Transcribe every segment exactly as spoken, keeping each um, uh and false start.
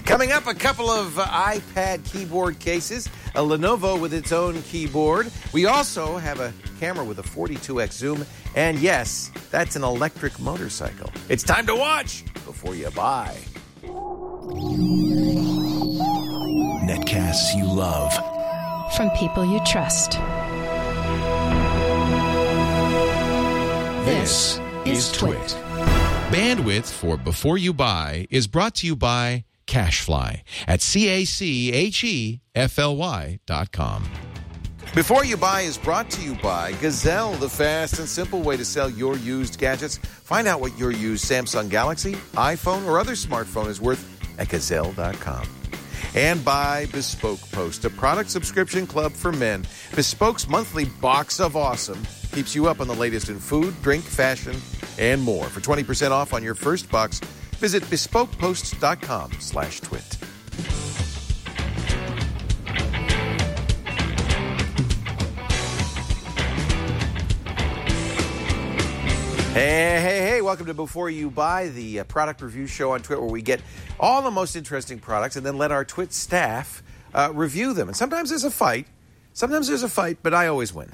Coming up, a couple of uh, iPad keyboard cases, a Lenovo with its own keyboard. We also have a camera with a forty-two x zoom. And yes, that's an electric motorcycle. It's time to watch before you buy. Netcasts you love. From people you trust. This is Twit. Bandwidth for Before You Buy is brought to you by CashFly at C A C H E F L Y dot com. Before You Buy is brought to you by Gazelle, the fast and simple way to sell your used gadgets. Find out what your used Samsung Galaxy, iPhone, or other smartphone is worth at gazelle dot com. And by Bespoke Post, a product subscription club for men. Bespoke's monthly box of awesome keeps you up on the latest in food, drink, fashion, and more. For twenty percent off on your first box, visit bespoke post dot com slash twit. Hey, hey, hey, welcome to Before You Buy, the uh, product review show on Twit where we get all the most interesting products and then let our Twit staff uh, review them. And sometimes there's a fight. Sometimes there's a fight, but I always win.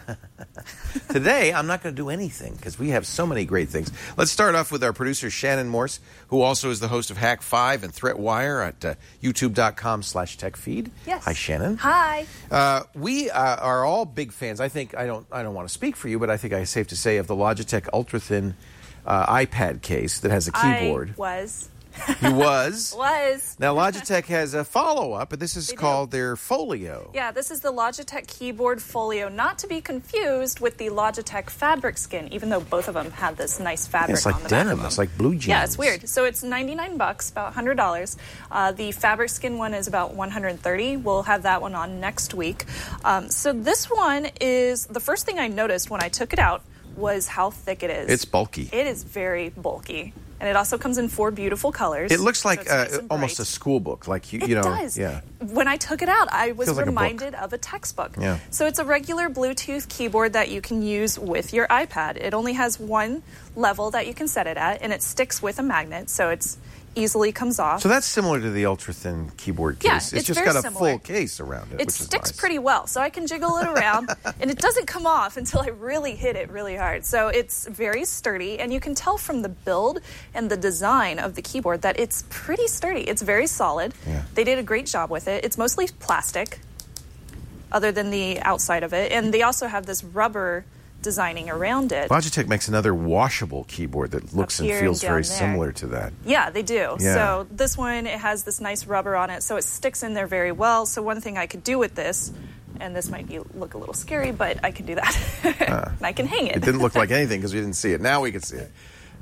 Today, I'm not going to do anything because we have so many great things. Let's start off with our producer, Shannon Morse, who also is the host of Hack five and ThreatWire at uh, youtube dot com slash techfeed. Yes. Hi, Shannon. Hi. Uh, we uh, are all big fans. I think, I don't I don't want to speak for you, but I think it's safe to say of the Logitech ultra-thin uh, iPad case that has a keyboard. I was. You was? Was. Now, Logitech has a follow-up, but this is They called do. their Folio. Yeah, this is the Logitech Keyboard Folio, not to be confused with the Logitech Fabric Skin, even though both of them have this nice fabric Yeah, it's on like the back of denim. them. It's like blue jeans. Yeah, it's weird. So it's ninety-nine bucks, about one hundred dollars. Uh, the Fabric Skin one is about one hundred thirty. We'll have that one on next week. Um, so this one is, the first thing I noticed when I took it out was how thick it is. It's bulky. It is very bulky. And it also comes in four beautiful colors. It looks like so it's nice uh, and almost bright. a school book. Like you, It you know, does. Yeah. When I took it out, I was Feels like a book. reminded of a textbook. Yeah. So it's a regular Bluetooth keyboard that you can use with your iPad. It only has one level that you can set it at, and it sticks with a magnet, so it's easily comes off. So that's similar to the ultra-thin keyboard Yeah, case. it's just very got a similar. full case around it, It which sticks is nice. pretty well, so I can jiggle it around, and it doesn't come off until I really hit it really hard. So it's very sturdy, and you can tell from the build and the design of the keyboard that it's pretty sturdy. It's very solid. Yeah. They did a great job with it. It's mostly plastic, other than the outside of it, and they also have this rubber designing around it. Logitech makes another washable keyboard that looks Up and here feels and very down there. similar to that. Yeah, they do. Yeah. So this one, it has this nice rubber on it, so it sticks in there very well. So one thing I could do with this, and this might be, look a little scary, but I can do that. Uh, and I can hang it. It didn't look like anything because we didn't see it. Now we can see it.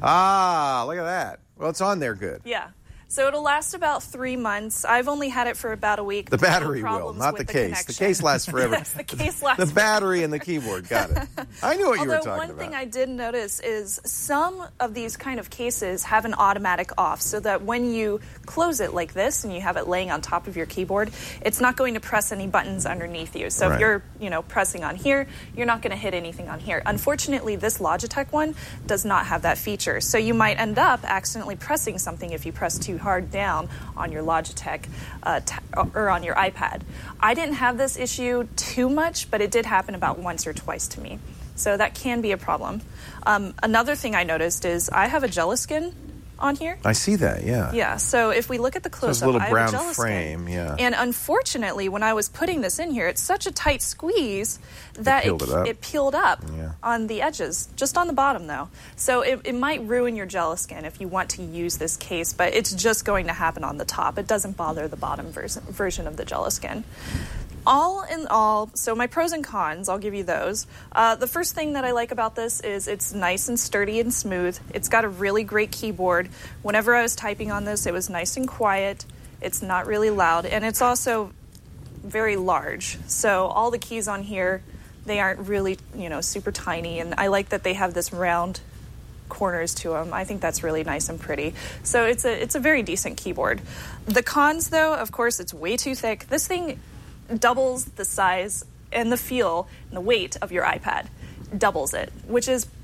Ah, look at that. Well, it's on there good. Yeah. So it'll last about three months. I've only had it for about a week. The There's no battery will, problems not with the case. The connection. case lasts forever. Yes, the case lasts The battery and the keyboard. Got it. I knew what you Although were talking one about. thing I did notice is some of these kind of cases have an automatic off, so that when you close it like this and you have it laying on top of your keyboard, it's not going to press any buttons underneath you. So Right. if you're, you know, pressing on here, you're not going to hit anything on here. Unfortunately, this Logitech one does not have that feature. So you might end up accidentally pressing something if you press too hard down on your Logitech uh, t- or on your iPad. I didn't have this issue too much, but it did happen about once or twice to me. So that can be a problem. Um, another thing I noticed is I have a Jelliskin on here. I see that, yeah. Yeah, so if we look at the So it's close-up, a little I brown have a Jelliskin. frame, yeah. And unfortunately, when I was putting this in here, it's such a tight squeeze that peeled it up. it peeled up Yeah. on the edges, just on the bottom, though. So it, it might ruin your Jelliskin if you want to use this case, but it's just going to happen on the top. It doesn't bother the bottom vers- version of the Jelliskin. All in all, so my pros and cons, I'll give you those. Uh, the first thing that I like about this is it's nice and sturdy and smooth. It's got a really great keyboard. Whenever I was typing on this, it was nice and quiet. It's not really loud, and it's also very large. So all the keys on here, they aren't really, you know, super tiny, and I like that they have this round corners to them. I think that's really nice and pretty. So it's a it's a very decent keyboard. The cons, though, of course, it's way too thick. This thing doubles the size and the feel and the weight of your iPad. Doubles it, which is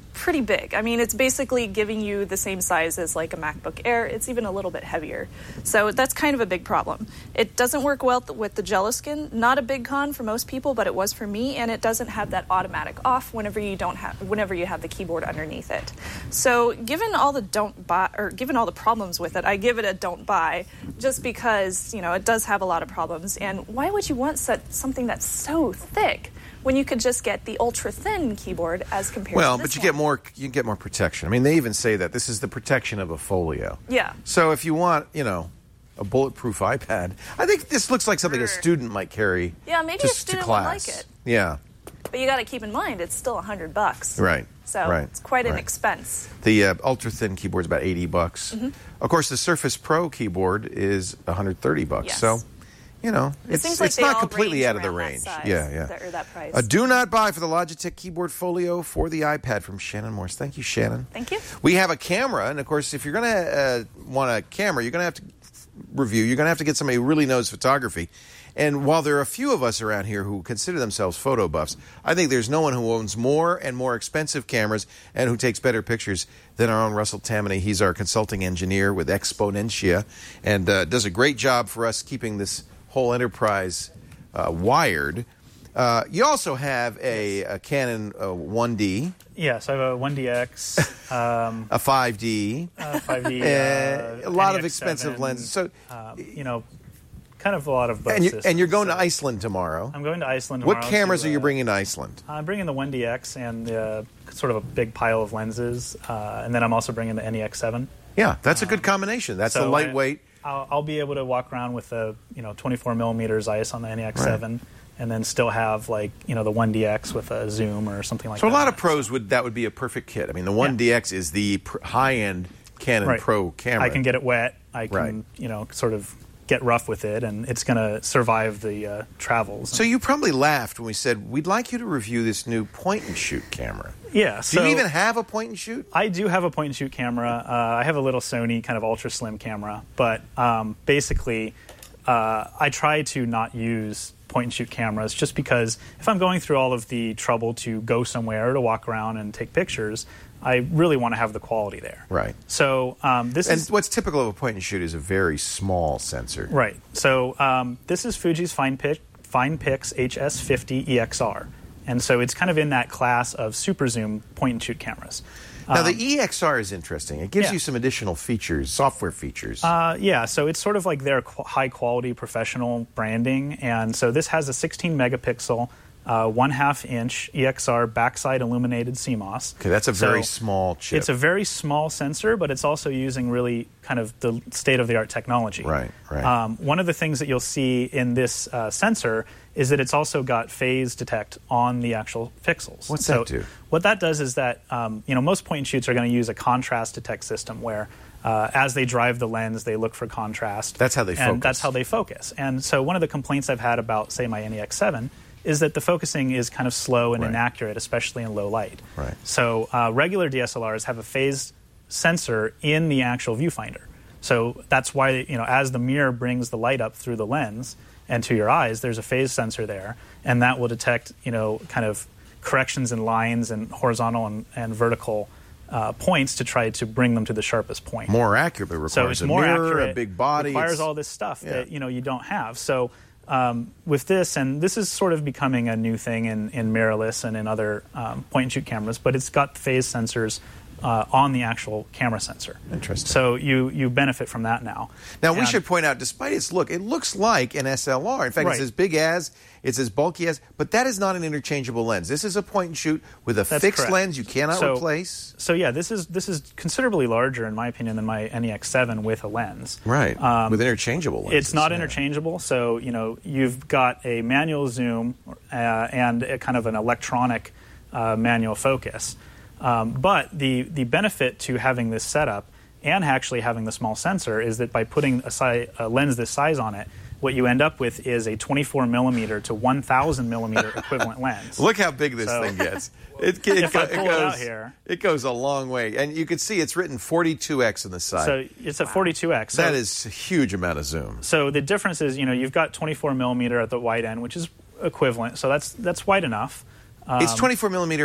pretty big. I mean, it's basically giving you the same size as like a MacBook Air. It's even a little bit heavier. So that's kind of a big problem. It doesn't work well with the Jelliskin. Not a big con for most people, but it was for me, and it doesn't have that automatic off whenever you don't have whenever you have the keyboard underneath it. So given all the don't buy or given all the problems with it, I give it a don't buy just because, you know, it does have a lot of problems. And why would you want such, something that's so thick when you could just get the ultra thin keyboard as compared well, to this but you one? get more you get more protection. I mean, they even say that this is the protection of a folio. Yeah. So if you want, you know, a bulletproof iPad, I think this looks like something a student might carry. Yeah, maybe to, a student to would class. like it. Yeah. But you got to keep in mind it's still a hundred bucks. Right. So right. it's quite an right. expense. The uh, ultra thin keyboard's about eighty bucks. Mm-hmm. Of course, the Surface Pro keyboard is one hundred thirty bucks. Yes. So, you know, It it's seems like it's they not all completely range out of the around that range. size, yeah, yeah. that- or that price. Uh, do not buy for the Logitech Keyboard Folio for the iPad from Shannon Morse. Thank you, Shannon. Thank you. We have a camera, and of course, if you're going to uh, want a camera, you're going to have to review. You're going to have to get somebody who really knows photography. And while there are a few of us around here who consider themselves photo buffs, I think there's no one who owns more and more expensive cameras and who takes better pictures than our own Russell Tammany. He's our consulting engineer with Exponentia and uh, does a great job for us keeping this whole enterprise uh, wired. Uh, you also have a, a Canon uh, one D. Yes, I have a one D X, um, a five D, uh, five D, uh, uh, a lot of N E X seven, expensive lenses. So, uh, you know, kind of a lot of both and, you, systems, and you're going so. to Iceland tomorrow. I'm going to Iceland tomorrow. What cameras to, are you uh, bringing to Iceland? I'm bringing the one D X and uh, sort of a big pile of lenses, uh, and then I'm also bringing the N E X seven. Yeah, that's a good combination. That's so the lightweight. I, I'll, I'll be able to walk around with a you know twenty-four millimeter Zeiss on the N E X seven. Right. And then still have like you know the one D X with a zoom or something like so that. So a lot of pros would that would be a perfect kit. I mean, the one D X yeah. is the pr- high-end Canon right. Pro camera. I can get it wet. I can right. you know sort of get rough with it, and it's going to survive the uh, travels. So you probably laughed when we said we'd like you to review this new point-and-shoot camera. Yeah. So do you even have a point-and-shoot? I do have a point-and-shoot camera. Uh, I have a little Sony kind of ultra-slim camera, but um, basically uh, I try to not use point-and-shoot cameras just because if I'm going through all of the trouble to go somewhere to walk around and take pictures, I really want to have the quality there. Right. So um, this and is... And what's typical of a point-and-shoot is a very small sensor. Right. So um, this is Fuji's FinePix, FinePix H S fifty E X R. And so it's kind of in that class of super zoom point-and-shoot cameras. Now, Um, the E X R is interesting. It gives yeah. you some additional features, software features. Uh, yeah, so it's sort of like their qu- high-quality professional branding. And so this has a sixteen megapixel, uh, one-half inch E X R backside illuminated C M O S. Okay, that's a very so small chip. It's a very small sensor, but it's also using really kind of the state-of-the-art technology. Right, right. Um, one of the things that you'll see in this uh, sensor is that it's also got phase detect on the actual pixels. What's so that do? What that does is that um, you know most point and shoots are going to use a contrast detect system where uh, as they drive the lens, they look for contrast. That's how they and focus. That's how they focus. And so one of the complaints I've had about, say, my N E X seven is that the focusing is kind of slow and Right. inaccurate, especially in low light. Right. So uh, regular D S L Rs have a phase sensor in the actual viewfinder. So that's why, you know, as the mirror brings the light up through the lens and to your eyes, there's a phase sensor there, and that will detect, you know, kind of corrections in lines and horizontal and, and vertical uh, points to try to bring them to the sharpest point. More accurate, but requires So it's a more mirror, accurate, a big body. requires It's- all this stuff yeah. that, you know, you don't have. So um, with this, and this is sort of becoming a new thing in, in mirrorless and in other um, point-and-shoot cameras, but it's got phase sensors Uh, on the actual camera sensor. Interesting. So you you benefit from that now. Now, we And- should point out, despite its look, it looks like an S L R. In fact, Right. it's as big as, it's as bulky as, but that is not an interchangeable lens. This is a point-and-shoot with a That's fixed correct. lens you cannot So- replace. So yeah, this is this is considerably larger, in my opinion, than my N E X seven with a lens. Right, Um, with interchangeable lenses. It's not yeah. interchangeable, so you know you've got a manual zoom uh, and a kind of an electronic uh, manual focus. Um, but the the benefit to having this setup and actually having the small sensor is that by putting a, si- a lens this size on it, what you end up with is a twenty-four millimeter to one thousand millimeter equivalent lens. Look how big this So- thing gets. It, it, If I it pull it goes, out here- it goes a long way. And you can see it's written forty-two X on the side. So it's a forty-two X. So, that is a huge amount of zoom. So the difference is, you know, you've got twenty-four millimeter at the wide end, which is equivalent. So that's that's wide enough. Um, it's twenty-four millimeter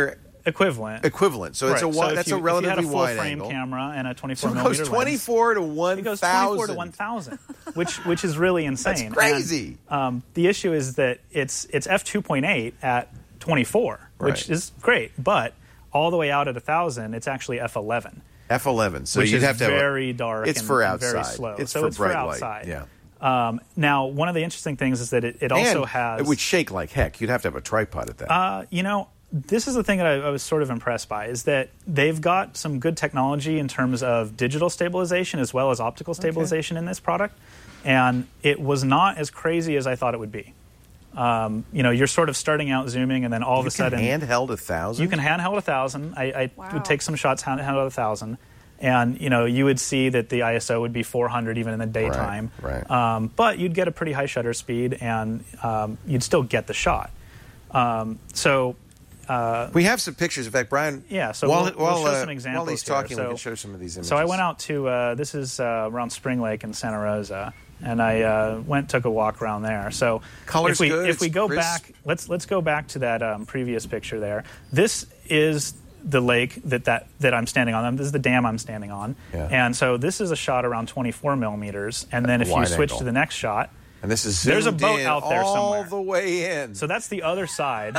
Equivalent. Equivalent. So it's a Right. wi- So if that's you- a relatively if you had a full wide frame angle. camera and a twenty-four So it millimeter goes lens, twenty-four to one it goes thousand. twenty-four to one thousand, which which is really insane. That's crazy. And, um, the issue is that it's it's f two point eight at twenty-four, which Right. is great, but all the way out at one thousand, it's actually f eleven. F eleven. So which you'd is have to have a- very dark. It's and, for and outside. very slow. It's so for it's bright for light. outside. Yeah. Um, now, one of the interesting things is that it, it also and has. it would shake like heck. You'd have to have a tripod at that. Uh, you know, this is the thing that I, I was sort of impressed by is that they've got some good technology in terms of digital stabilization as well as optical stabilization in this product, and it was not as crazy as I thought it would be. Um, you know, you're sort of starting out zooming, and then all you of a sudden, can handheld a thousand. you can handheld a thousand. I, I Wow. would take some shots hand, handheld a thousand, and you know, you would see that the I S O would be four hundred even in the daytime. Right, right. Um, but you'd get a pretty high shutter speed, and um, you'd still get the shot. Um, so. We have some pictures. In fact, Brian. Yeah, so while, we'll, we'll while, show uh, some examples While he's here. talking, So- we can show some of these images. So I went out to uh, this is uh, around Spring Lake in Santa Rosa, and I uh, went took a walk around there. So Color's if we good, if we it's go crisp. back, let's let's go back to that um, previous picture there. This is the lake that, that that I'm standing on. This is the dam I'm standing on, Yeah. and so this is a shot around twenty-four millimeters. And then if you Wide switch angle. to the next shot, And this is There's a zoomed boat in out there all somewhere. the way in. so that's the other side.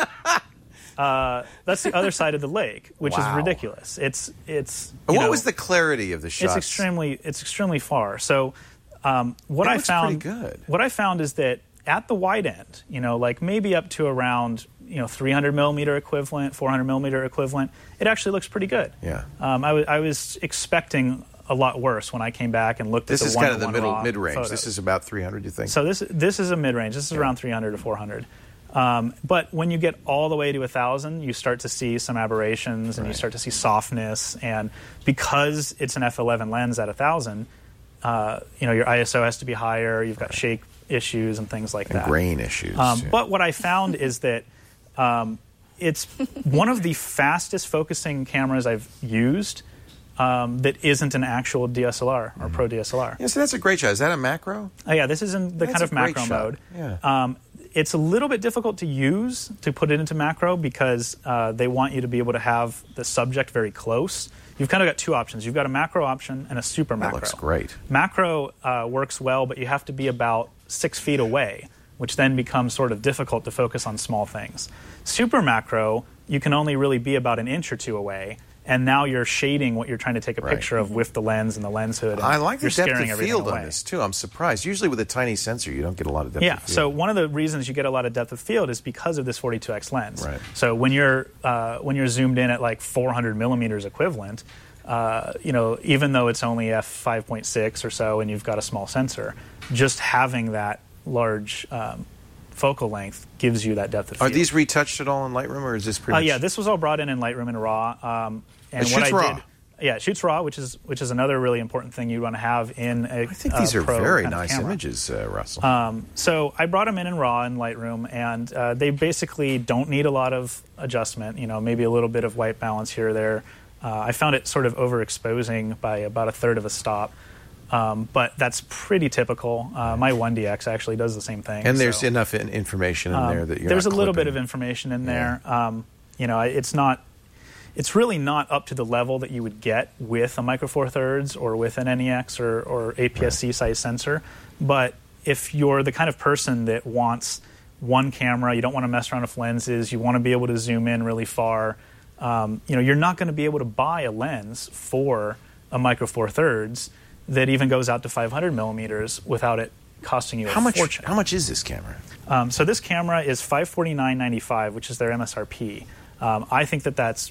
Uh, that's the other side of the lake, which Wow. is ridiculous. It's it's. And you what know, was the clarity of the shots? It's extremely it's extremely far. So um, what It I looks found pretty good. what I found is that at the wide end, you know, like maybe up to around you know three hundred millimeter equivalent, four hundred millimeter equivalent, it actually looks pretty good. Yeah. Um, I, w- I was expecting a lot worse when I came back and looked This at the is kind of the one-to-one middle raw mid range. photos. This is about three hundred. You think? So this this is a mid range. This is around three hundred to four hundred. Um, but when you get all the way to one thousand, you start to see some aberrations and you Right. start to see softness. And because it's an f eleven lens at one thousand, uh, you know, your I S O has to be higher. You've got shake issues and things like and that. grain issues. Um, yeah. But what I found is that um, it's one of the fastest focusing cameras I've used um, that isn't an actual D S L R or Pro D S L R. yeah, so that's a great shot. Is that a macro? Oh, yeah, this is in the That's kind of a great macro shot. mode. Yeah. Um, it's a little bit difficult to use to put it into macro because uh, they want you to be able to have the subject very close. You've kind of got two options. You've got a macro option and a super That macro. looks great. Macro uh, works well, but you have to be about six feet away, which then becomes sort of difficult to focus on small things. Super macro, you can only really be about an inch or two away, and now you're shading what you're trying to take a Right. picture of with the lens and the lens hood. And I like the you're depth scaring of everything field away. on this too. I'm surprised. Usually with a tiny sensor, you don't get a lot of depth Yeah, of field. so one of the reasons you get a lot of depth of field is because of this forty-two X lens. Right. So when you're uh, when you're zoomed in at like four hundred millimeters equivalent, uh, you know, even though it's only f five point six or so, and you've got a small sensor, just having that large um, focal length gives you that depth of Are field. these retouched at all in Lightroom, or is this pretty Uh, much? yeah, this was all brought in in Lightroom and RAW. Um, and It what shoots I RAW. did, yeah, it shoots RAW, which is which is another really important thing you want to have in a. I think these uh, are pro very kind of nice camera. images, uh, Russell. Um, so I brought them in in RAW in Lightroom, and uh, they basically don't need a lot of adjustment. You know, maybe a little bit of white balance here or there. Uh, I found it sort of overexposing by about a third of a stop, um, but that's pretty typical. Uh, my one D X actually does the same thing. and there's so, enough in- information in um, there that you're there's not a little bit clipping. of information in there. Um, you know, it's not. It's really not up to the level that you would get with a Micro Four Thirds or with an N E X or, or A P S C size sensor. But if you're the kind of person that wants one camera, you don't want to mess around with lenses, you want to be able to zoom in really far, um, you know, you're not going to be able to buy a lens for a Micro Four Thirds that even goes out to five hundred millimeters without it costing you How a much? fortune. How much is this camera? Um, so this camera is five hundred forty-nine dollars and ninety-five cents, which is their M S R P. Um, I think that that's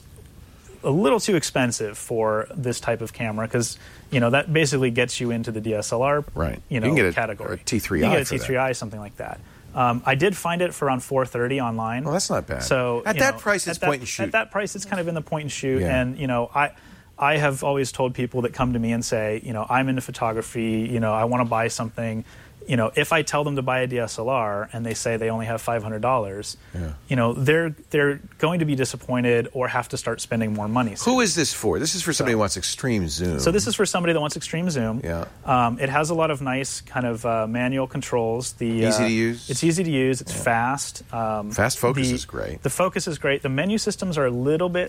a little too expensive for this type of camera because you know that basically gets you into the D S L R Right. you You know can get a- category. a T three You I can get a for T that. three I, something like that. Um, I did find it for around four hundred thirty dollars online. Well, that's not bad. So At you that know, price, it's at that- point and shoot. At that price, it's kind of in the point and shoot. Yeah. And you know, I I have always told people that come to me and say, you know, I'm into photography. You know, I want to buy something. You know, if I tell them to buy a D S L R and they say they only have five hundred dollars, Yeah. you know, they're they're going to be disappointed or have to start spending more money. Who is this for? This is for somebody who wants extreme zoom. So this is for somebody that wants extreme zoom. Yeah. Um, it has a lot of nice kind of uh, manual controls. The Easy uh, to use? It's easy to use. It's fast. Um, Fast focus the- is great. The focus is great. The menu systems are a little bit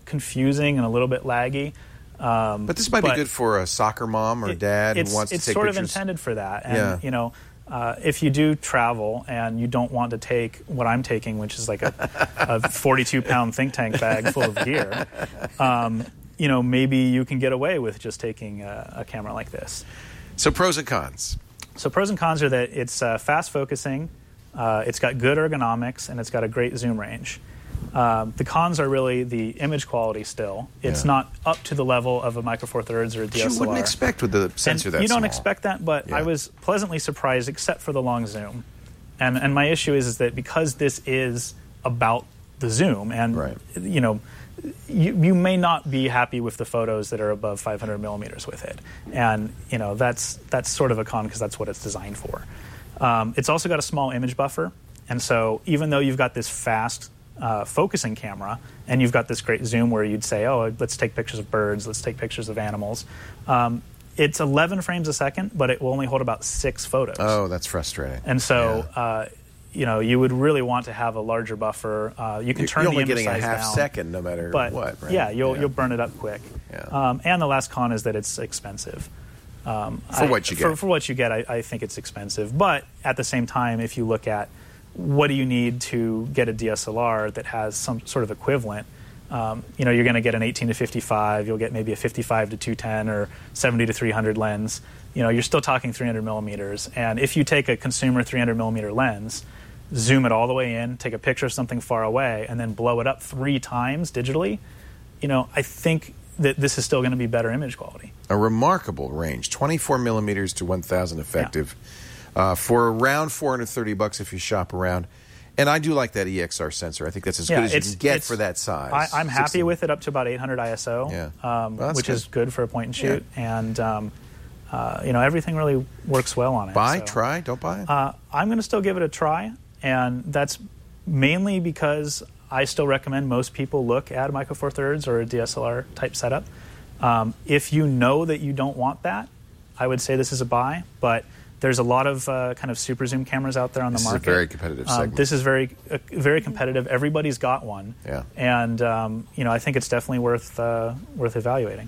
confusing and a little bit laggy. Um, but this might but be good for a soccer mom or it, dad who it's, wants to it's take sort pictures. of intended for that. And, yeah. you know, uh, if you do travel and you don't want to take what I'm taking, which is like a, a forty-two pound think tank bag full of gear, um, you know, maybe you can get away with just taking a, a camera like this. So pros and cons. So pros and cons are that it's uh, fast focusing, uh, it's got good ergonomics, and it's got a great zoom range. Um, the cons are really the image quality still. It's Yeah. not up to the level of a Micro Four Thirds or a D S L R. You wouldn't expect with the sensor And that you don't small. expect that, but Yeah. I was pleasantly surprised, except for the long zoom. And and my issue is, is that because this is about the zoom, and Right. you know, you, you may not be happy with the photos that are above five hundred millimeters with it, and you know that's that's sort of a con because that's what it's designed for. Um, it's also got a small image buffer, and so even though you've got this fast uh, focusing camera and you've got this great zoom where you'd say, oh, let's take pictures of birds, let's take pictures of animals. Um, it's eleven frames a second, but it will only hold about six photos. Oh, that's frustrating. And so, Yeah. uh, you know, you would really want to have a larger buffer. Uh, you can You're, turn you're the only image getting a size half down, second no matter but what, right? yeah, you'll Yeah. you'll burn it up quick. Yeah. Um, and the last con is that it's expensive. Um, For I- what you for, get. For what you get, I, I think it's expensive. But at the same time, if you look at what do you need to get a D S L R that has some sort of equivalent, um, you know, you're going to get an eighteen to fifty-five, you'll get maybe a fifty-five to two ten or seventy to three hundred lens. You know, you're still talking three hundred millimeters. And if you take a consumer three hundred millimeter lens, zoom it all the way in, take a picture of something far away, and then blow it up three times digitally, you know, I think that this is still going to be better image quality. A remarkable range, twenty-four millimeters to one thousand effective, uh, for around four hundred thirty bucks if you shop around. And I do like that E X R sensor. I think that's as Yeah, good as you it's- can get it's- for that size. I, I'm happy sixteen with it up to about eight hundred I S O, Yeah. um, Well, that's which good. is good for a point and shoot. And, um, uh, you know, everything really works well on it. Buy, so. try, don't buy. Uh, I'm going to still give it a try, and that's mainly because I still recommend most people look at a Micro Four Thirds or a D S L R type setup. Um, if you know that you don't want that, I would say this is a buy, but there's a lot of uh, kind of super zoom cameras out there on This the is a market. very competitive Um, segment. this is very, uh, very competitive. Everybody's got one, Yeah. and um, you know I think it's definitely worth uh, worth evaluating.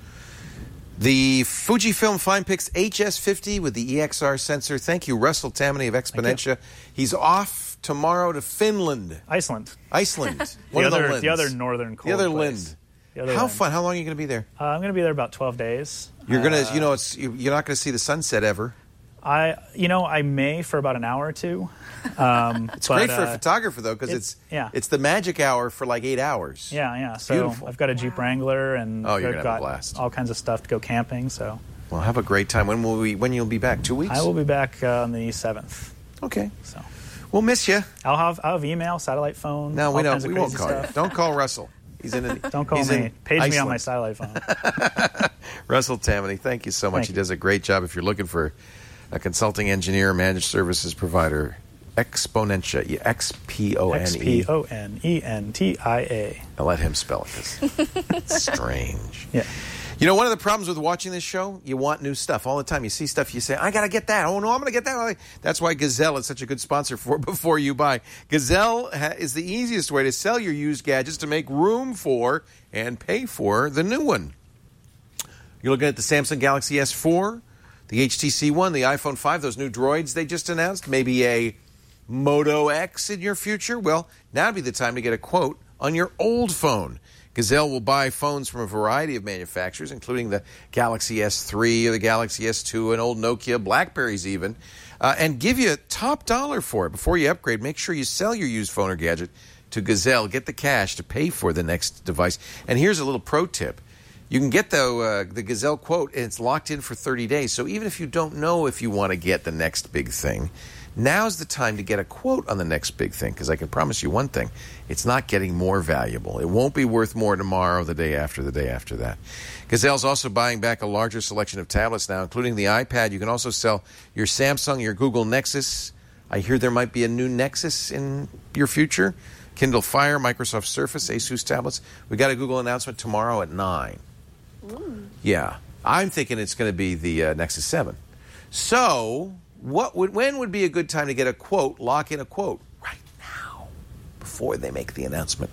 The Fujifilm FinePix H S fifty with the E X R sensor. Thank you, Russell Tammany of Exponentia. He's off tomorrow to Finland. Iceland, Iceland. the One of other, the the other Linds. northern cold The other place. Lind. The other How Lind. fun. How long are you going to be there? Uh, I'm going to be there about twelve days. You're going Uh, to, you know, it's you- you're not going to see the sunset ever. I, you know, I may for about an hour or two. Um, It's but, great for a uh, photographer, though, because it's- it's yeah. it's the magic hour for like eight hours. Yeah, yeah. So beautiful. I've got a Jeep Wrangler, and Oh, you're I've gonna have a got blast. all kinds of stuff to go camping. So Well, have a great time. When will we? When you'll be back? Two weeks. I will be back uh, on the seventh. Okay. So We'll miss you. I'll have I'll have email, satellite phone. No, all we don't. kinds of We won't crazy call stuff. you. Don't call Russell. He's in. A, Don't call he's me. in Page me on my Iceland. satellite phone. Russell Tammany, thank you so much. Thank he you. does a great job. If you're looking for a consulting engineer, managed services provider, Exponentia, E X P O N X E. P O N E N T I A. I'll let him spell it because it's strange. Yeah. You know, one of the problems with watching this show, you want new stuff all the time. You see stuff, you say, I got to get that. Oh, no, I'm going to get that. That's why Gazelle is such a good sponsor for Before You Buy. Gazelle ha- is the easiest way to sell your used gadgets to make room for and pay for the new one. You're looking at the Samsung Galaxy S four, the H T C One, the iPhone five, those new droids they just announced, maybe a Moto X in your future. Well, now would be the time to get a quote on your old phone. Gazelle will buy phones from a variety of manufacturers, including the Galaxy S three or the Galaxy S two, and old Nokia, Blackberries even, uh, and give you top dollar for it. Before you upgrade, make sure you sell your used phone or gadget to Gazelle. Get the cash to pay for the next device. And here's a little pro tip. You can get the, uh, the Gazelle quote, and it's locked in for thirty days. So even if you don't know if you want to get the next big thing, now's the time to get a quote on the next big thing, because I can promise you one thing. It's not getting more valuable. It won't be worth more tomorrow, the day after, the day after that. Gazelle's also buying back a larger selection of tablets now, including the iPad. You can also sell your Samsung, your Google Nexus. I hear there might be a new Nexus in your future. Kindle Fire, Microsoft Surface, Asus tablets. We got a Google announcement tomorrow at nine. Ooh. Yeah. I'm thinking it's going to be the uh, Nexus seven. So, what would when would be a good time to get a quote, lock in a quote? Right now, before they make the announcement.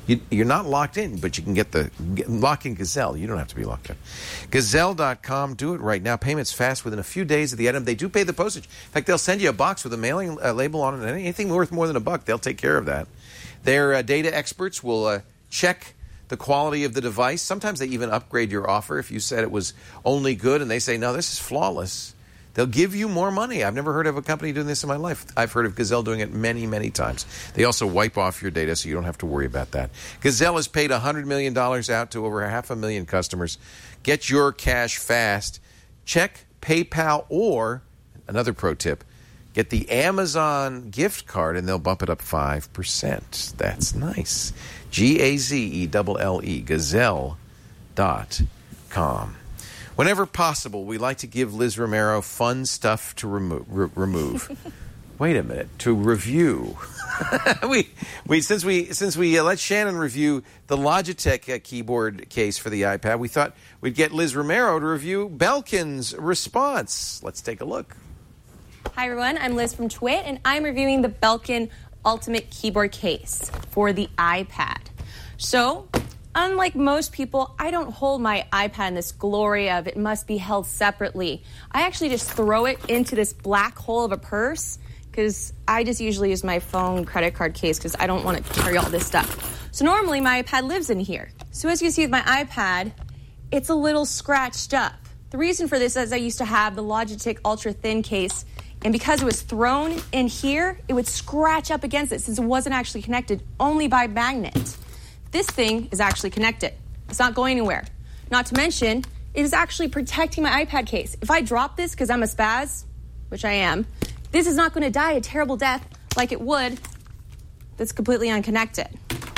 You, you're not locked in, but you can get the get, lock in Gazelle. You don't have to be locked in. Gazelle dot com. Do it right now. Payments fast within a few days of the item. They do pay the postage. In fact, they'll send you a box with a mailing uh, label on it. Anything worth more than a buck, they'll take care of that. Their uh, data experts will uh, check the quality of the device. Sometimes they even upgrade your offer if you said it was only good, and they say, no, this is flawless. They'll give you more money. I've never heard of a company doing this in my life. I've heard of Gazelle doing it many, many times. They also wipe off your data, so you don't have to worry about that. Gazelle has paid one hundred million dollars out to over half a million customers. Get your cash fast. Check PayPal or, another pro tip, get the Amazon gift card, and they'll bump it up five percent. That's nice. G A Z E L L E, Gazelle dot com. Whenever possible, we like to give Liz Romero fun stuff to remo- re- remove. Wait a minute, to review. we we since we since we uh, let Shannon review the Logitech uh, keyboard case for the iPad, we thought we'd get Liz Romero to review Belkin's response. Let's take a look. Hi everyone, I'm Liz from Twit, and I'm reviewing the Belkin Ultimate Keyboard Case for the iPad. So, unlike most people, I don't hold my iPad in this glory of it must be held separately. I actually just throw it into this black hole of a purse because I just usually use my phone credit card case because I don't want to carry all this stuff. So normally my iPad lives in here. So as you see with my iPad, it's a little scratched up. The reason for this is I used to have the Logitech Ultra Thin case, and because it was thrown in here, it would scratch up against it since it wasn't actually connected only by magnet. This thing is actually connected. It's not going anywhere. Not to mention, it is actually protecting my iPad case. If I drop this because I'm a spaz, which I am, this is not going to die a terrible death like it would that's completely unconnected.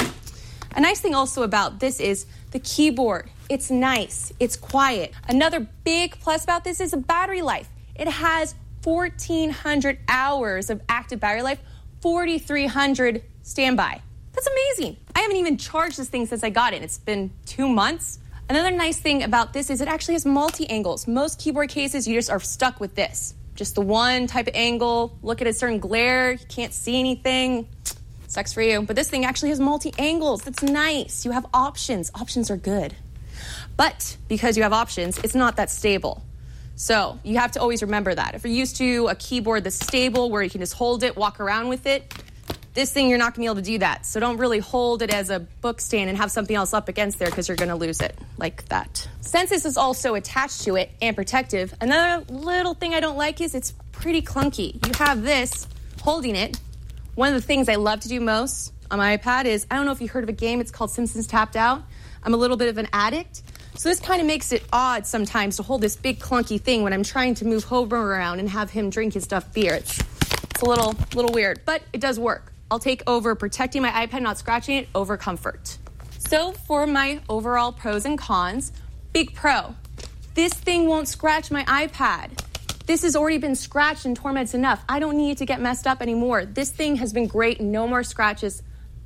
A nice thing also about this is the keyboard. It's nice. It's quiet. Another big plus about this is the battery life. It has fourteen hundred hours of active battery life, forty-three hundred standby. That's amazing. I haven't even charged this thing since I got it. It's been two months. Another nice thing about this is it actually has multi-angles. Most keyboard cases, you just are stuck with this. Just the one type of angle, look at a certain glare, you can't see anything. Sucks for you. But this thing actually has multi-angles. That's nice. You have options. Options are good. But because you have options, it's not that stable. So you have to always remember that. If you're used to a keyboard that's stable, where you can just hold it, walk around with it, this thing, you're not going to be able to do that. So don't really hold it as a book stand and have something else up against there because you're going to lose it like that. Since this is also attached to it and protective, another little thing I don't like is it's pretty clunky. You have this holding it. One of the things I love to do most on my iPad is, I don't know if you heard of a game, it's called Simpsons Tapped Out. I'm a little bit of an addict. So this kind of makes it odd sometimes to hold this big clunky thing when I'm trying to move Homer around and have him drink his stuffed beer. It's, it's a little, little weird, but it does work. I'll take over protecting my iPad, not scratching it, over comfort. So for my overall pros and cons, big pro. This thing won't scratch my iPad. This has already been scratched and tormented enough. I don't need it to get messed up anymore. This thing has been great, no more scratches.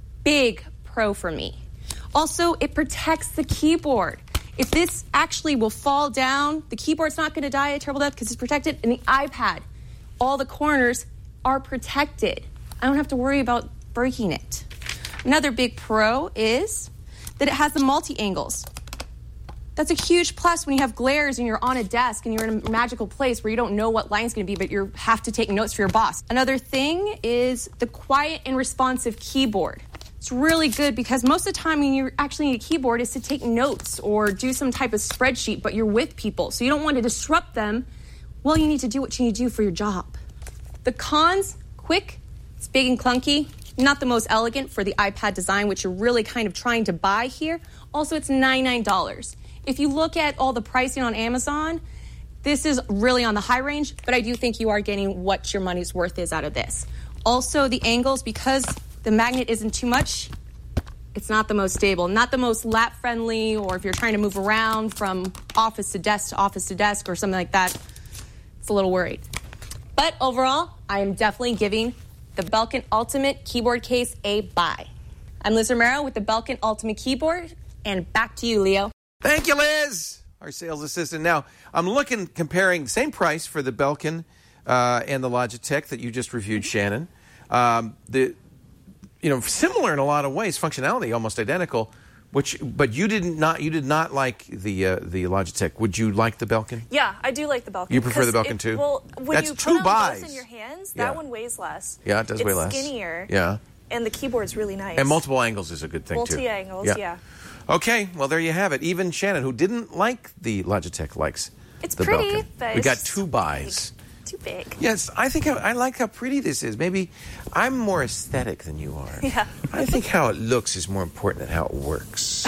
Big pro for me. Also, it protects the keyboard. If this actually will fall down, the keyboard's not going to die a terrible death because it's protected, and the iPad, all the corners are protected. I don't have to worry about breaking it. Another big pro is that it has the multi-angles. That's a huge plus when you have glares and you're on a desk and you're in a magical place where you don't know what line's going to be, but you have to take notes for your boss. Another thing is the quiet and responsive keyboard. It's really good because most of the time when you actually need a keyboard is to take notes or do some type of spreadsheet, but you're with people, so you don't want to disrupt them. Well, you need to do what you need to do for your job. The cons, quick, it's big and clunky, not the most elegant for the iPad design, which you're really kind of trying to buy here. Also, it's ninety-nine dollars. If you look at all the pricing on Amazon, this is really on the high range, but I do think you are getting what your money's worth is out of this. Also, the angles, because the magnet isn't too much, it's not the most stable, not the most lap-friendly, or if you're trying to move around from office to desk to office to desk or something like that, it's a little worried. But overall, I am definitely giving the Belkin Ultimate Keyboard Case a buy. I'm Liz Romero with the Belkin Ultimate Keyboard, and back to you, Leo. Thank you, Liz, our sales assistant. Now, I'm looking, comparing the same price for the Belkin uh, and the Logitech that you just reviewed, Shannon. Um, the you know, similar in a lot of ways, functionality almost identical. Which, but you didn't not you did not like the uh, the Logitech. Would you like the Belkin? Yeah, I do like the Belkin. You prefer the Belkin it, too? Well, when That's you two put buys. both in your hands, Yeah. that one weighs less. Yeah, it does it's weigh less. It's skinnier. Yeah. And the keyboard's really nice. And multiple angles is a good thing too. Multi angles, yeah. yeah. Okay, well there you have it. Even Shannon, who didn't like the Logitech, likes it's the pretty, Belkin. but we it's got two buys. Big. Too big. Yes, I think I, I like how pretty this is. Maybe I'm more aesthetic than you are. Yeah. I think how it looks is more important than how it works.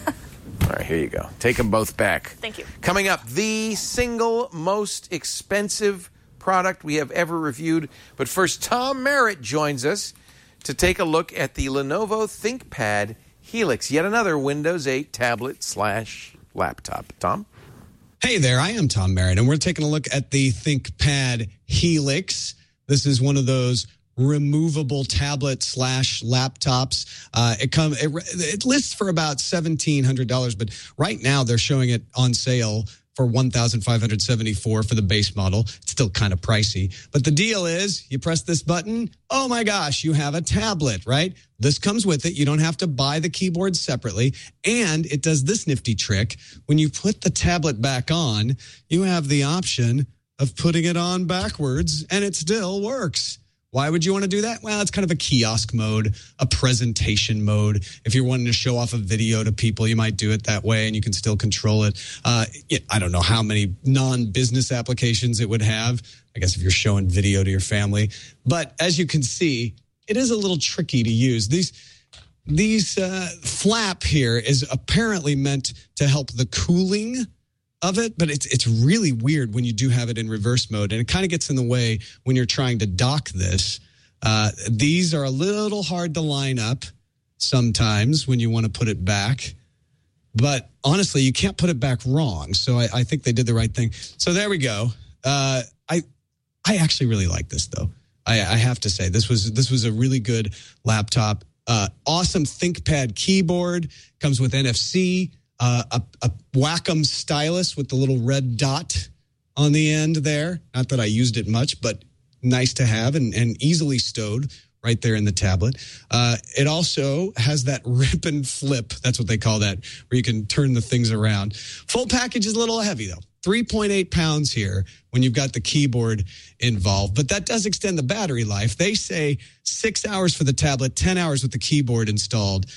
All right, here you go. Take them both back. Thank you. Coming up, the single most expensive product we have ever reviewed. But first, Tom Merritt joins us to take a look at the Lenovo ThinkPad Helix, yet another Windows eight tablet slash laptop. Tom? Hey there, I am Tom Merritt, and we're taking a look at the ThinkPad Helix. This is one of those removable tablet slash laptops. Uh, it come it, it lists for about seventeen hundred dollars, but right now they're showing it on sale for one thousand five hundred seventy-four dollars for the base model. It's still kind of pricey, but the deal is you press this button, oh my gosh, you have a tablet, right? This comes with it. You don't have to buy the keyboard separately, and it does this nifty trick. When you put the tablet back on, you have the option of putting it on backwards, and it still works. Why would you want to do that? Well, it's kind of a kiosk mode, a presentation mode. If you're wanting to show off a video to people, you might do it that way, and you can still control it. Uh, I don't know how many non-business applications it would have. I guess if you're showing video to your family. But as you can see, it is a little tricky to use. These these uh, flap here is apparently meant to help the cooling of it, but it's it's really weird when you do have it in reverse mode, and it kind of gets in the way when you're trying to dock this. Uh, these are a little hard to line up sometimes when you want to put it back, but honestly, you can't put it back wrong. So I, I think they did the right thing. So there we go. Uh, I I actually really like this though. I, I have to say this was this was a really good laptop. Uh, awesome ThinkPad keyboard, comes with N F C. Uh, a, a Wacom stylus with the little red dot on the end there. Not that I used it much, but nice to have and, and easily stowed right there in the tablet. Uh, it also has that rip and flip. That's what they call that, where you can turn the things around. Full package is a little heavy, though. three point eight pounds here when you've got the keyboard involved. But that does extend the battery life. They say six hours for the tablet, ten hours with the keyboard installed.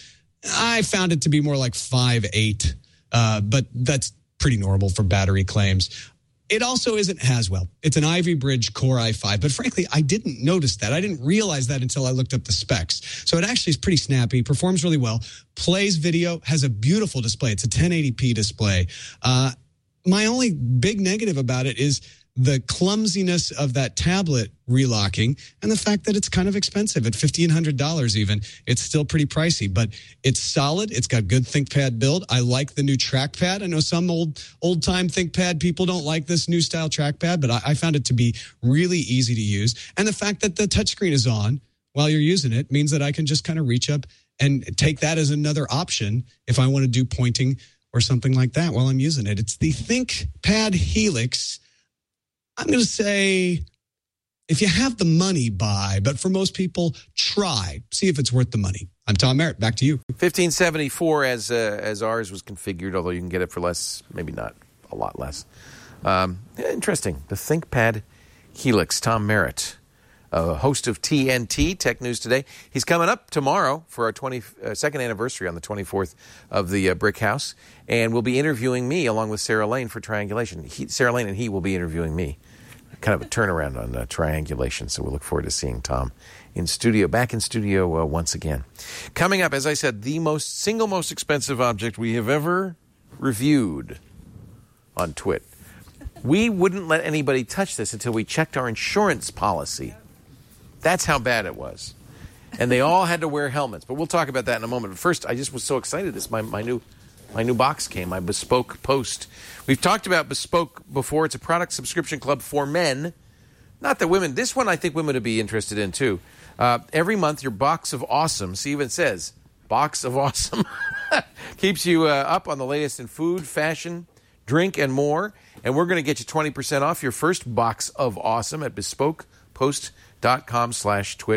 I found it to be more like five, eight, uh, but that's pretty normal for battery claims. It also isn't Haswell. It's an Ivy Bridge Core i five, but frankly, I didn't notice that. I didn't realize that until I looked up the specs. So it actually is pretty snappy, performs really well, plays video, has a beautiful display. It's a ten eighty p display. Uh, my only big negative about it is the clumsiness of that tablet relocking and the fact that it's kind of expensive at fifteen hundred dollars even. It's still pretty pricey, but it's solid. It's got good ThinkPad build. I like the new trackpad. I know some old old time ThinkPad people don't like this new style trackpad, but I, I found it to be really easy to use. And the fact that the touchscreen is on while you're using it means that I can just kind of reach up and take that as another option if I want to do pointing or something like that while I'm using it. It's the ThinkPad Helix. I'm going to say, if you have the money, buy. But for most people, try. See if it's worth the money. I'm Tom Merritt. Back to you. fifteen seventy-four as uh, as ours was configured, although you can get it for less, maybe not a lot less. Um, interesting. The ThinkPad Helix. Tom Merritt, uh, host of T N T, Tech News Today. He's coming up tomorrow for our twenty-second anniversary on the twenty-fourth of the uh, Brick House. And we'll be interviewing me along with Sarah Lane for Triangulation. He, Sarah Lane and he will be interviewing me. Kind of a turnaround on uh, Triangulation, so we look forward to seeing Tom in studio, back in studio uh, once again. Coming up, as I said, the most single most expensive object we have ever reviewed on Twit. We wouldn't let anybody touch this until we checked our insurance policy. That's how bad it was. And they all had to wear helmets, but we'll talk about that in a moment. But first, I just was so excited. This my, my new... My new box came, my Bespoke Post. We've talked about Bespoke before. It's a product subscription club for men. Not that women. This one I think women would be interested in, too. Uh, every month, your box of awesome, see even says, box of awesome, keeps you uh, up on the latest in food, fashion, drink, and more. And we're going to get you twenty percent off your first box of awesome at bespokepost.com slash twit.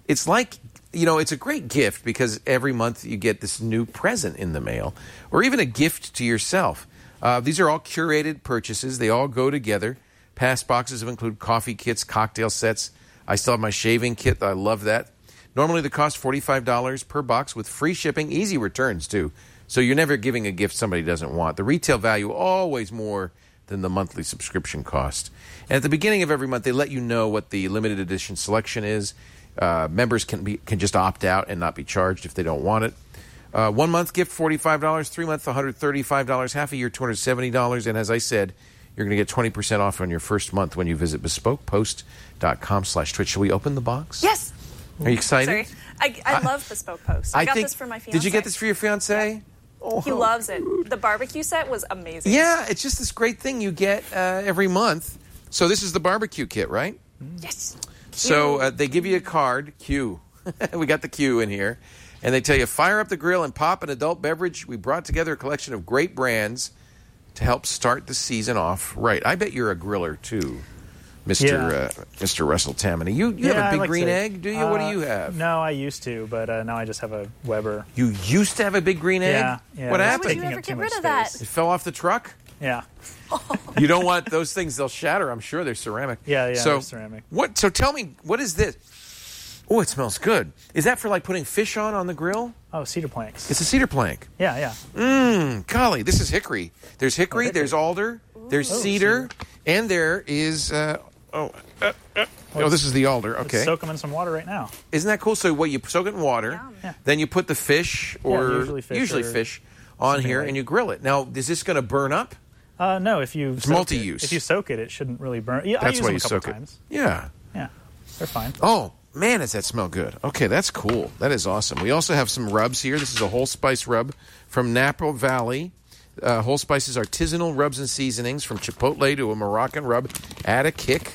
it's like, you know, it's a great gift because every month you get this new present in the mail or even a gift to yourself. Uh, these are all curated purchases. They all go together. Past boxes have included coffee kits, cocktail sets. I still have my shaving kit. I love that. Normally, the cost forty-five dollars per box with free shipping, easy returns, too. So you're never giving a gift somebody doesn't want. The retail value always more than the monthly subscription cost. And at the beginning of every month, they let you know what the limited edition selection is. Uh, members can be can just opt out and not be charged if they don't want it. Uh, one month gift, forty-five dollars. Three month, one hundred thirty-five dollars. Half a year, two hundred seventy dollars. And as I said, you're going to get twenty percent off on your first month when you visit bespokepost.com slash Twitch. Shall we open the box? Yes. Are you excited? Sorry. I, I, I love Bespoke Post. I, I got think, this for my fiancé. Did you get this for your fiancé? Yeah. Oh, he loves it. The barbecue set was amazing. Yeah, it's just this great thing you get uh, every month. So this is the barbecue kit, right? Yes. So uh, they give you a card, Q. We got the Q in here. And they tell you, fire up the grill and pop an adult beverage. We brought together a collection of great brands to help start the season off right. I bet you're a griller, too, Mister Yeah. Uh, Mister Russell Tammany. You, you Yeah, have I a big like green to- egg, do you? What do Uh, you have? No, I used to, but uh, now I just have a Weber. You used to have a big green egg? Yeah, yeah. What it's happened? Why would you taking ever up too get much rid of that? space. It fell off the truck? Yeah. You don't want those things, they'll shatter. I'm sure they're ceramic. Yeah, yeah, so, they're ceramic. What, so tell me, what is this? Oh, it smells good. Is that for like putting fish on on the grill? Oh, cedar planks. It's a cedar plank. Yeah, yeah. Mmm, golly, this is hickory. There's hickory, Oh, hickory. there's alder, there's Oh, cedar, cedar. and there is, uh, oh, uh, uh, oh, this is the alder. Let's Okay. soak them in some water right now. Isn't that cool? So what, you soak it in water, Yum. Yeah. then you put the fish or usually fish or fish on something here like- and you grill it. Now, is this going to burn up? Uh, no, if you It's soak multi-use. It, if you soak it, it shouldn't really burn. Yeah, I That's use why them you a couple soak it. times. Yeah. Yeah, they're fine. Oh, man, does that smell good. Okay, that's cool. That is awesome. We also have some rubs here. This is a whole spice rub from Napa Valley. Uh, whole spices, artisanal rubs and seasonings from Chipotle to a Moroccan rub. Add a kick.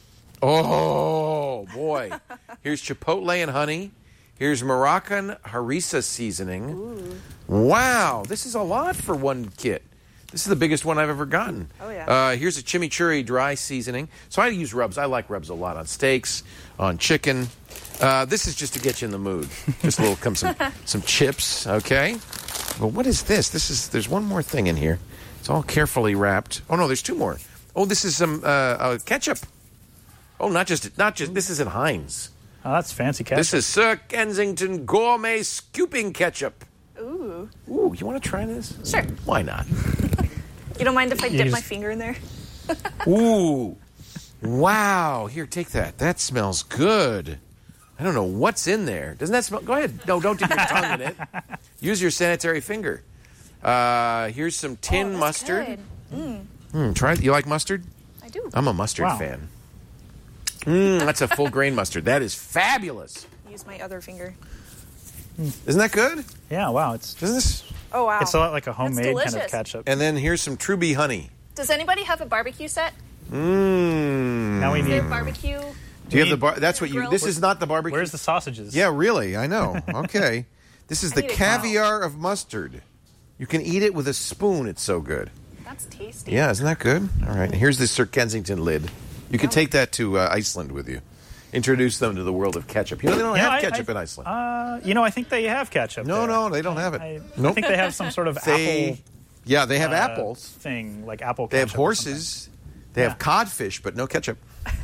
Oh, boy. Here's Chipotle and honey. Here's Moroccan harissa seasoning. Ooh. Wow, this is a lot for one kit. This is the biggest one I've ever gotten. Oh, yeah. Uh, here's a chimichurri dry seasoning. So I use rubs. I like rubs a lot on steaks, on chicken. Uh, this is just to get you in the mood. Just a little, come some some chips, okay? But what is this? This is there's one more thing in here. It's all carefully wrapped. Oh no, there's two more. Oh, this is some uh, uh, ketchup. Oh, not just not just. This isn't Heinz. Oh, that's fancy ketchup. This is Sir Kensington Gourmet Scooping Ketchup. Ooh. Ooh, you want to try this? Sure. Why not? You don't mind if I You dip just- my finger in there? Ooh. Wow. Here, take that. That smells good. I don't know what's in there. Doesn't that smell? Go ahead. No, don't dip your tongue in it. Use your sanitary finger. Uh, here's some tin Oh, that's mustard. good. Mm, Mm, try it. You like mustard? I do. I'm a mustard Wow. fan. Mm, that's a full grain mustard. That is fabulous. Use my other finger. Isn't that good? Yeah, wow. It's Isn't this? Oh, wow. it's a lot like a homemade kind of delicious. ketchup. And then here's some Truby honey. Does anybody have a barbecue set? Mmm. Now we Is need. there barbecue? Do you have the need- bar? That's what you. Grill? This is not the barbecue. Where's the sausages? Yeah, really. I know. Okay. This is I the need a caviar of mustard. You can eat it with a spoon. It's so good. That's tasty. Yeah, isn't that good? All right. Here's the Sir Kensington lid. You can take that to uh, Iceland with you. Introduce them to the world of ketchup. You know they don't You know, have I- ketchup I- in Iceland. Uh, you know, I think they have ketchup. no, there. no, they don't have it. I, I Nope. think they have some sort of They- apple. yeah, they have uh, apples. thing like apple. They have ketchup or something. horses. They Yeah. have codfish, but no ketchup.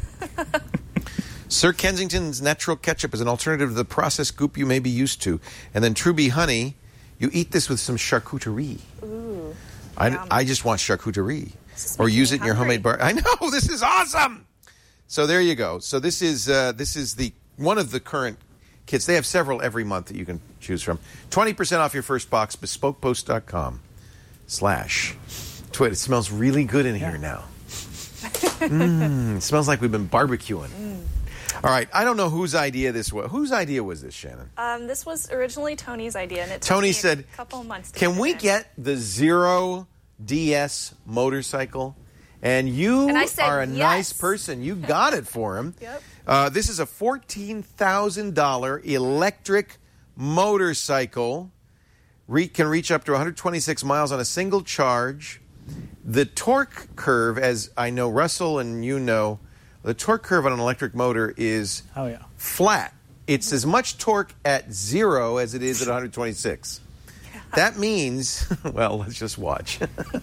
Sir Kensington's natural ketchup is an alternative to the processed goop you may be used to. And then Truby honey, you eat this with some charcuterie. Ooh. I, Yum. I just want charcuterie. is Or making use me it in your hungry. homemade bar. I know, this is awesome. So there you go. So this is uh, this is the one of the current kits. They have several every month that you can choose from. twenty percent off your first box, bespokepost.com slash twit. It smells really good in here now. mm, it smells like we've been barbecuing. Mm. All right, I don't know whose idea this was. Whose idea was this, Shannon? Um, this was originally Tony's idea, and it took Tony me a said, couple of months to can get we there. get the Zero D S motorcycle? And you And I said, are a yes. nice person. You got it for him. Yep. Uh, this is a fourteen thousand dollars electric motorcycle. Re- can reach up to one hundred twenty-six miles on a single charge. The torque curve, as I know Russell and you know, the torque curve on an electric motor is Oh yeah. flat. it's as much torque at zero as it is at one hundred twenty-six. Yeah. That means, well, let's just watch.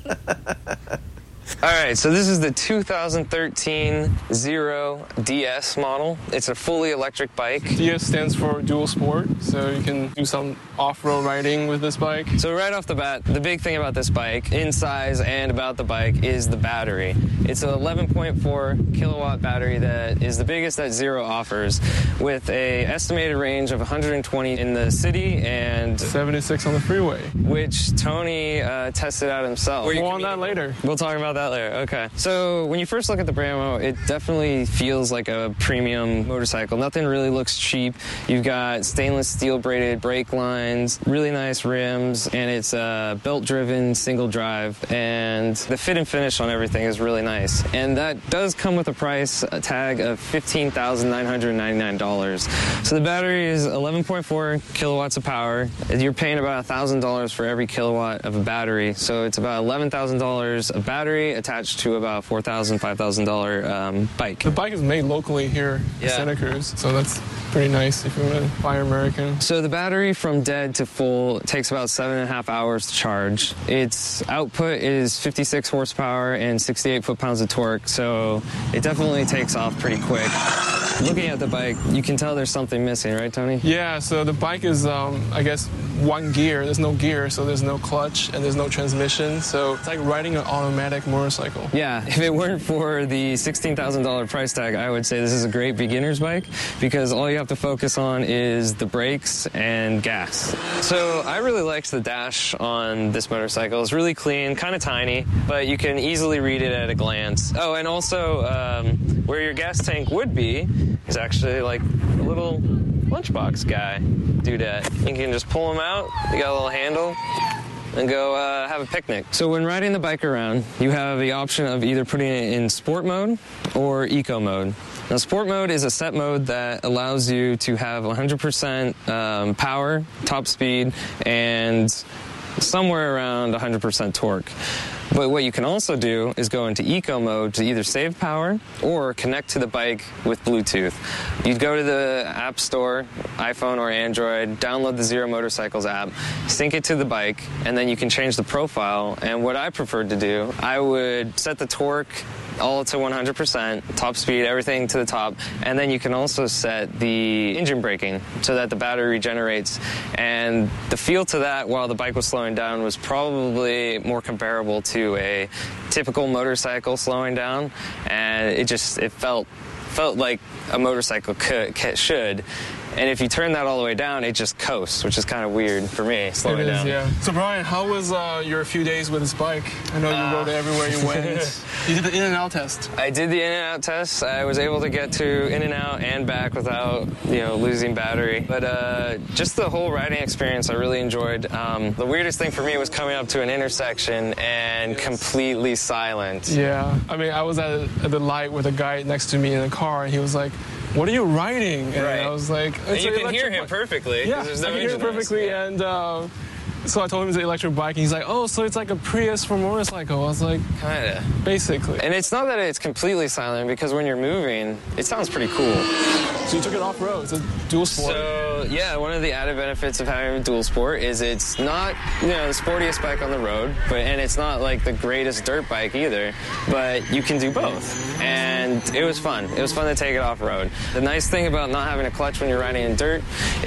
All right, so this is the two thousand thirteen Zero D S model. It's a fully electric bike. D S stands for dual sport, so you can do some off-road riding with this bike. So right off the bat, the big thing about this bike, in size and about the bike, is the battery. It's an eleven point four kilowatt battery that is the biggest that Zero offers, with a estimated range of one hundred twenty in the city and seventy-six on the freeway, which Tony uh, tested out himself. More on that later. We'll talk about that later. Okay. So when you first look at the Bramo, it definitely feels like a premium motorcycle. Nothing really looks cheap. You've got stainless steel braided brake lines, really nice rims, and it's a belt-driven single drive. And the fit and finish on everything is really nice. And that does come with a price a tag of fifteen thousand nine hundred ninety-nine dollars. So the battery is eleven point four kilowatts of power. You're paying about one thousand dollars for every kilowatt of a battery. So it's about eleven thousand dollars a battery attached to about four thousand dollars, five thousand dollars um, bike. The bike is made locally here yeah. in Santa Cruz, so that's pretty nice if you want to buy American. So the battery from dead to full takes about seven and a half hours to charge. Its output is fifty-six horsepower and sixty-eight foot-pounds of torque, so it definitely takes off pretty quick. Looking at the bike, you can tell there's something missing, right, Tony? Yeah, so the bike is, um, I guess, one gear. There's no gear, so there's no clutch and there's no transmission. So it's like riding an automatic motorcycle. Yeah, if it weren't for the sixteen thousand dollars price tag, I would say this is a great beginner's bike because all you have to focus on is the brakes and gas. So I really liked the dash on this motorcycle. It's really clean, kind of tiny, but you can easily read it at a glance. Oh, and also um, where your gas tank would be is actually like a little lunchbox guy doodad. You can just pull them out. You got a little handle and go uh, have a picnic. So when riding the bike around, you have the option of either putting it in sport mode or eco mode. Now, sport mode is a set mode that allows you to have one hundred percent um, power, top speed, and somewhere around one hundred percent torque. But what you can also do is go into eco mode to either save power or connect to the bike with Bluetooth. You'd go to the App Store, iPhone or Android, download the Zero Motorcycles app, sync it to the bike, and then you can change the profile. And what I preferred to do, I would set the torque all to one hundred percent, top speed, everything to the top, and then you can also set the engine braking so that the battery regenerates. And the feel to that while the bike was slowing down was probably more comparable to a typical motorcycle slowing down, and it just it felt felt like a motorcycle could, should. And if you turn that all the way down, it just coasts, which is kind of weird for me, slowing it is, down. Yeah. So, Brian, how was uh, your few days with this bike? I know you uh, rode it everywhere you went. You did the in and out test. I did the in and out test. I was able to get to in and out and back without, you know, losing battery. But uh, just the whole riding experience, I really enjoyed. Um, the weirdest thing for me was coming up to an intersection and yes. completely silent. Yeah. I mean, I was at, at the light with a guy next to me in a car, and he was like, "What are you riding?" And right. I was like, and you can hear him perfectly. Yeah, there's no I can hear him perfectly. Yeah. And uh, so I told him it's an electric bike, and he's like, "Oh, so it's like a Prius for motorcycle." I was like, kinda. Basically. And it's not that it's completely silent, because when you're moving, it sounds pretty cool. So you took it off-road. It's a dual sport. So, yeah, one of the added benefits of having a dual sport is it's not, you know, the sportiest bike on the road, but and it's not like the greatest dirt bike either, but you can do both. And it was fun. It was fun to take it off-road. The nice thing about not having a clutch when you're riding in dirt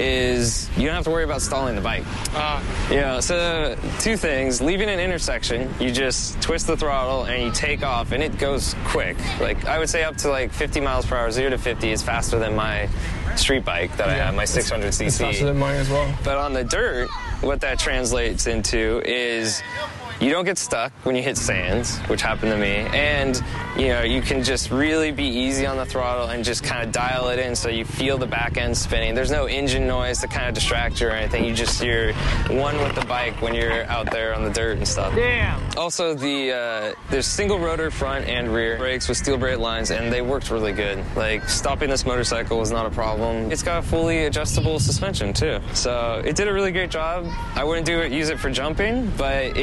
is you don't have to worry about stalling the bike. Ah. Uh, yeah, so two things. Leaving an intersection, you just twist the throttle and you take off, and it goes quick. Like, I would say up to like fifty miles per hour, zero to fifty is faster than my street bike that yeah, I have, my six hundred c c. It's faster than mine as well. But on the dirt, what that translates into is you don't get stuck when you hit sands, which happened to me, and you know you can just really be easy on the throttle and just kind of dial it in so you feel the back end spinning. There's no engine noise to kind of distract you or anything. You just you're one with the bike when you're out there on the dirt and stuff. Damn. Also, the uh, there's single rotor front and rear brakes with steel braid lines, and they worked really good. Like, stopping this motorcycle was not a problem. It's got a fully adjustable suspension too, so it did a really great job. I wouldn't do it use it for jumping, but it it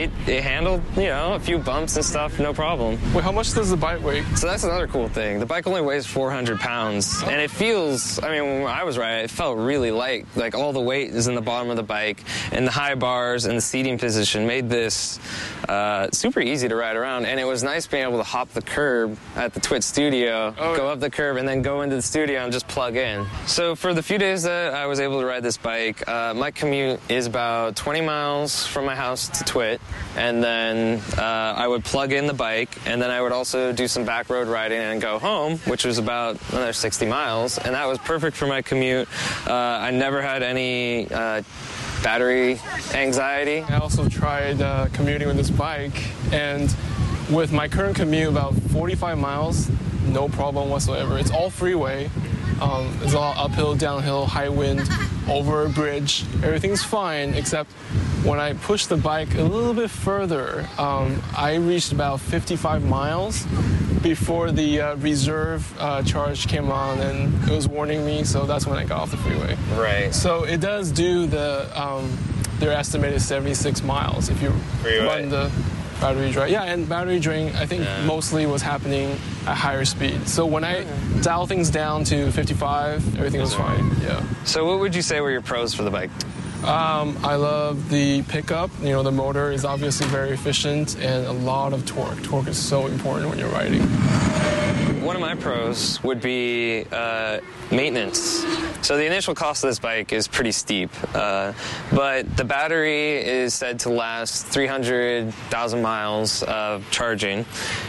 handled, you know, a few bumps and stuff, no problem. Wait, how much does the bike weigh? So that's another cool thing. The bike only weighs four hundred pounds, and it feels, I mean, when I was riding, it felt really light. Like, all the weight is in the bottom of the bike, and the high bars and the seating position made this uh, super easy to ride around, and it was nice being able to hop the curb at the Twit studio, oh, go up the curb, and then go into the studio and just plug in. So for the few days that I was able to ride this bike, uh, my commute is about twenty miles from my house to Twit, and then uh, I would plug in the bike, and then I would also do some back road riding and go home, which was about another sixty miles, and that was perfect for my commute. Uh, I never had any uh, battery anxiety. I also tried uh, commuting with this bike, and with my current commute, about forty-five miles, no problem whatsoever. It's all freeway. Um, it's all uphill, downhill, high wind, over a bridge. Everything's fine, except when I push the bike a little bit further, um, I reached about fifty-five miles before the uh, reserve uh, charge came on, and it was warning me, so that's when I got off the freeway. Right. So it does do the, um, their estimated seventy-six miles if you freeway. Run the battery drain. Yeah, and battery drain, I think yeah. mostly was happening at higher speed. So when I yeah. dial things down to fifty-five, everything was fine. Yeah. So what would you say were your pros for the bike? Um, I love the pickup. You know, the motor is obviously very efficient and a lot of torque. Torque is so important when you're riding. One of my pros would be uh, maintenance. So the initial cost of this bike is pretty steep, uh, but the battery is said to last three hundred thousand miles of charging,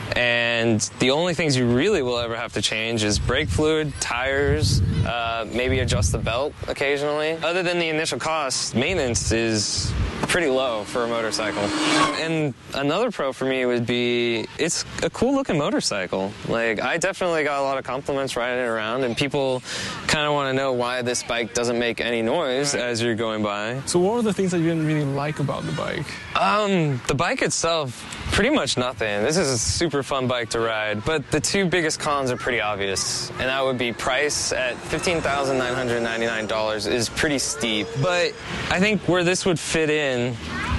and the only things you really will ever have to change is brake fluid, tires, uh, maybe adjust the belt occasionally. Other than the initial cost, maintenance is pretty low for a motorcycle. And another pro for me would be it's a cool looking motorcycle. Like, I definitely got a lot of compliments riding it around, and people kind of want to know why this bike doesn't make any noise right. as you're going by. So what are the things that you didn't really like about the bike? Um, the bike itself, pretty much nothing. This is a super fun bike to ride, but the two biggest cons are pretty obvious, and that would be price at fifteen thousand nine hundred ninety-nine dollars is pretty steep. But I think where this would fit in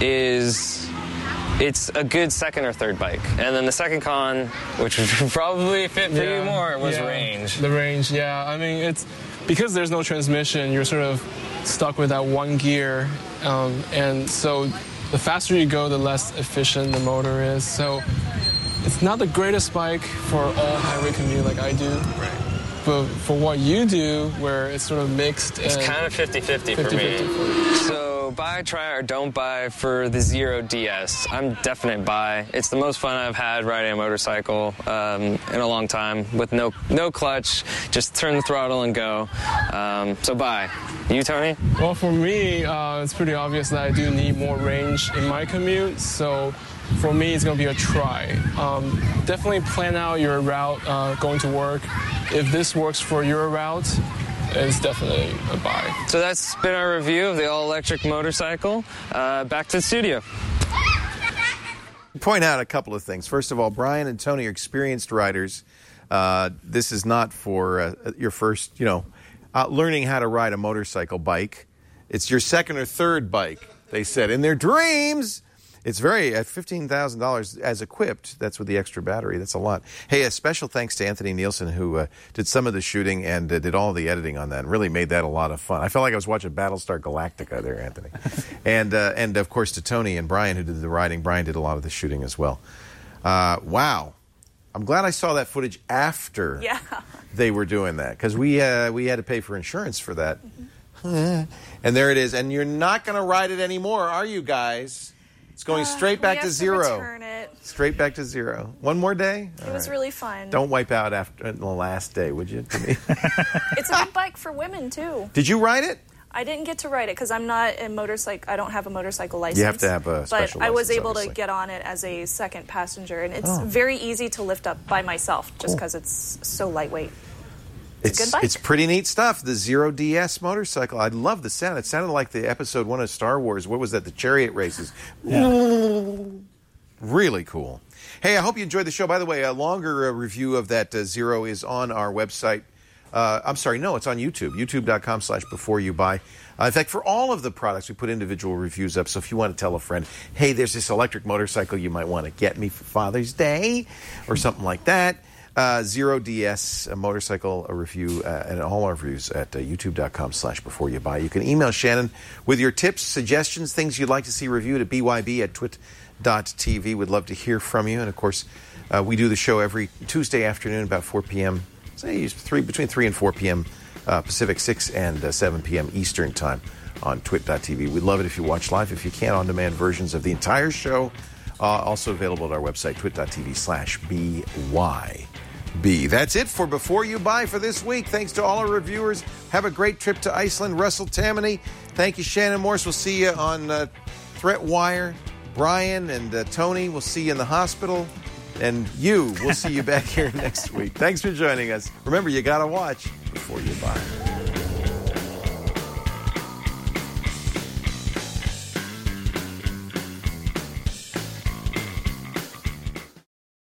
is it's a good second or third bike. And then the second con, which would probably fit for yeah, you more, was yeah. range. The range, yeah. I mean, it's because there's no transmission, you're sort of stuck with that one gear. Um, and so the faster you go, the less efficient the motor is. So it's not the greatest bike for all highway commute like I do. Right. But for what you do, where it's sort of mixed. It's and kind of fifty-fifty for me. So buy, try, or don't buy for the Zero D S. I'm definite buy. It's the most fun I've had riding a motorcycle um, in a long time with no no clutch. Just turn the throttle and go. Um, so buy. You, Tony? Well, for me, uh, it's pretty obvious that I do need more range in my commute. So for me, it's going to be a try. Um, definitely plan out your route uh, going to work. If this works for your route, it's definitely a buy. So that's been our review of the all-electric motorcycle. Uh, back to the studio. Point out a couple of things. First of all, Brian and Tony are experienced riders. Uh, this is not for uh, your first, you know, uh, learning how to ride a motorcycle bike. It's your second or third bike, they said, in their dreams. It's very, at fifteen thousand dollars as equipped, that's with the extra battery. That's a lot. Hey, a special thanks to Anthony Nielsen, who uh, did some of the shooting and uh, did all the editing on that and really made that a lot of fun. I felt like I was watching Battlestar Galactica there, Anthony. and, uh, and of course, to Tony and Brian, who did the writing. Brian did a lot of the shooting as well. Uh, wow. I'm glad I saw that footage after yeah. they were doing that, because we, uh, we had to pay for insurance for that. Mm-hmm. And there it is. And you're not going to ride it anymore, are you guys? It's going straight uh, back to zero. To return it. Straight back to zero. One more day? It All was right. really fun. Don't wipe out after the last day, would you, to me? It's a good bike for women, too. Did you ride it? I didn't get to ride it because I'm not a motorcycle. I don't have a motorcycle license. You have to have a special But I was license, able obviously. to get on it as a second passenger, and it's Oh. very easy to lift up by myself just because Cool. it's so lightweight. It's, It's, a good bike. It's pretty neat stuff, the Zero D S motorcycle. I love the sound. It sounded like the episode one of Star Wars. What was that? The chariot races. Yeah. Really cool. Hey, I hope you enjoyed the show. By the way, a longer uh, review of that uh, Zero is on our website. Uh, I'm sorry, no, it's on YouTube, youtube.com slash before you buy. Uh, in fact, for all of the products, we put individual reviews up. So if you want to tell a friend, hey, there's this electric motorcycle you might want to get me for Father's Day or something like that, uh, Zero D S, a motorcycle a review, uh, and all our reviews at uh, youtube.com slash before you buy. You can email Shannon with your tips, suggestions, things you'd like to see reviewed at B Y B at twit dot T V. We'd love to hear from you. And, of course, uh, we do the show every Tuesday afternoon about four p.m., say three, between three and four p.m. Uh, Pacific, six and uh, seven p.m. Eastern Time on twit dot T V. We'd love it if you watch live. If you can, on-demand versions of the entire show, uh, also available at our website, twit dot T V slash B Y B. That's it for Before You Buy for this week. Thanks to all our reviewers. Have a great trip to Iceland. Russell Tammany. Thank you, Shannon Morse. We'll see you on uh, Threat Wire. Brian and uh, Tony, we'll see you in the hospital. And you, we'll see you back here next week. Thanks for joining us. Remember, you got to watch before you buy.